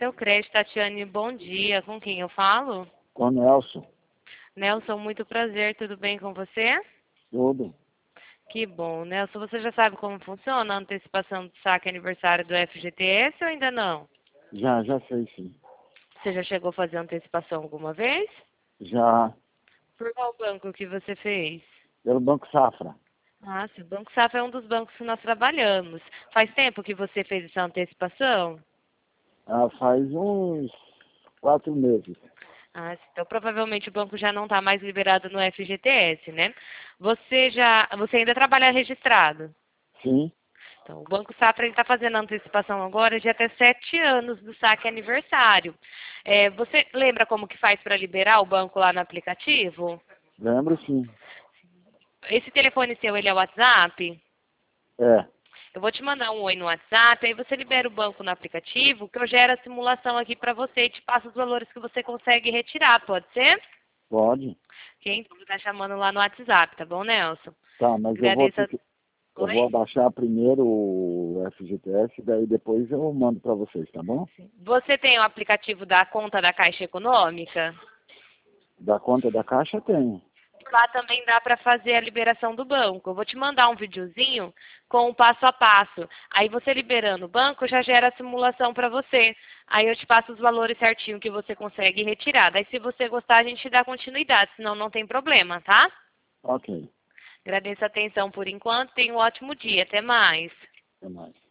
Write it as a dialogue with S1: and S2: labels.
S1: seu crédito. Tatiane, bom dia. Com quem eu falo?
S2: Com o Nelson.
S1: Nelson, muito prazer. Tudo bem com você?
S2: Tudo.
S1: Que bom. Nelson, você já sabe como funciona a antecipação do saque aniversário do FGTS ou ainda não?
S2: Já sei sim.
S1: Você já chegou a fazer antecipação alguma vez?
S2: Já
S1: Por qual banco que você fez?
S2: pelo Banco Safra.
S1: Ah, sim, o Banco Safra é um dos bancos que nós trabalhamos. Faz tempo que você fez essa antecipação?
S2: Faz uns 4 meses.
S1: Ah, então provavelmente o banco já não está mais liberado no FGTS, né? Você ainda trabalha registrado?
S2: Sim.
S1: Então, o Banco Safra está fazendo a antecipação agora de até 7 anos do saque aniversário. Você lembra como que faz para liberar o banco lá no aplicativo?
S2: Lembro sim.
S1: Esse telefone seu, ele é o WhatsApp?
S2: É.
S1: Eu vou te mandar um oi no WhatsApp, aí você libera o banco no aplicativo, que eu gero a simulação aqui para você e te passo os valores que você consegue retirar, pode ser?
S2: Pode.
S1: Ok, então vou estar chamando lá no WhatsApp, tá bom, Nelson?
S2: Tá, mas eu vou
S1: Agradeço
S2: ter
S1: a...
S2: que. Eu vou
S1: Oi?
S2: abaixar primeiro o FGTS, daí depois eu mando para vocês, tá bom?
S1: Você tem o aplicativo da conta da Caixa Econômica?
S2: Da conta da Caixa tem.
S1: Lá também dá para fazer a liberação do banco. Eu vou te mandar um videozinho com o passo a passo. Aí você liberando o banco já gera a simulação para você. Aí eu te passo os valores certinho que você consegue retirar. Daí se você gostar a gente dá continuidade, senão não tem problema, tá?
S2: Ok.
S1: Agradeço a atenção por enquanto. Tenha um ótimo dia. Até mais.
S2: Até mais.